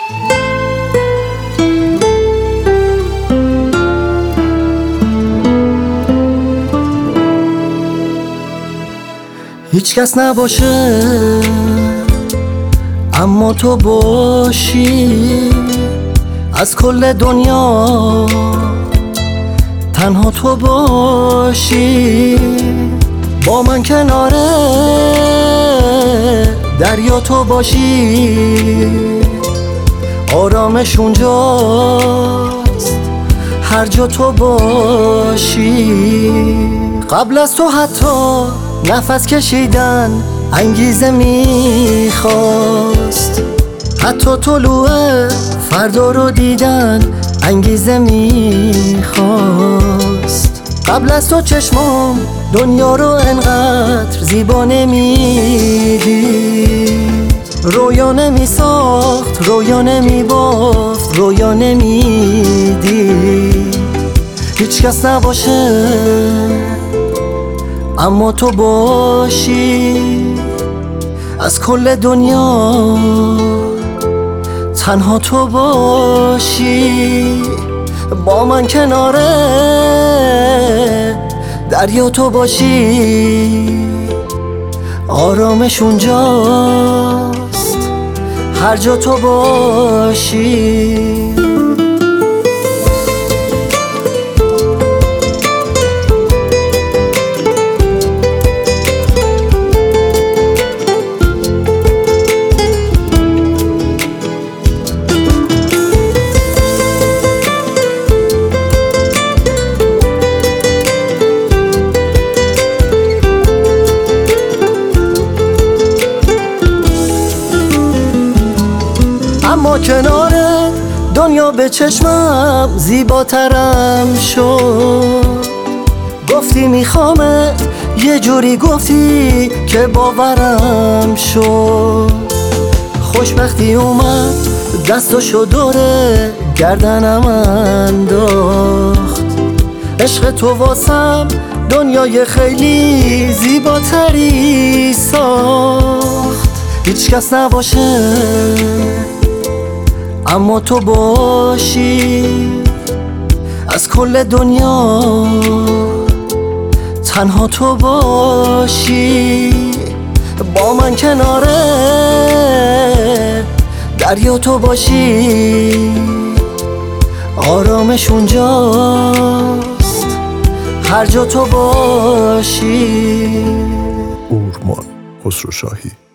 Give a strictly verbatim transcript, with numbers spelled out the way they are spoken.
هیچ کس نباشه اما تو باشی، از کل دنیا تنها تو باشی، با من کنار دریا تو باشی، آرامش اونجاست هر جا تو باشی. قبل از تو حتی نفس کشیدن انگیزه میخواست، حتی طلوع فردا رو دیدن انگیزه میخواست. قبل از تو چشمام دنیا رو انقدر زیبا نمیدید، رویا نمیساخت، رویا نمیبافت، رویا نمیدید. هیچ کس نباشه اما تو باشی، از کل دنیا تنها تو باشی، با من کنار دریا تو باشی، آرامش اونجاست هر جا تو باشی. اما کنار دنیا به چشمم زیباترم شد، گفتی میخوامت، یه جوری گفتی که باورم شد. خوشبختی اومد دستاشو دوره گردنم انداخت، عشق تو واسم دنیای خیلی زیباتری ساخت. هیچ کس نباشه اما تو باشی، از کل دنیا تنها تو باشی، با من کنار دریا تو باشی، آرامش اونجاست هر جا تو باشی. اورمان خسروشاهی.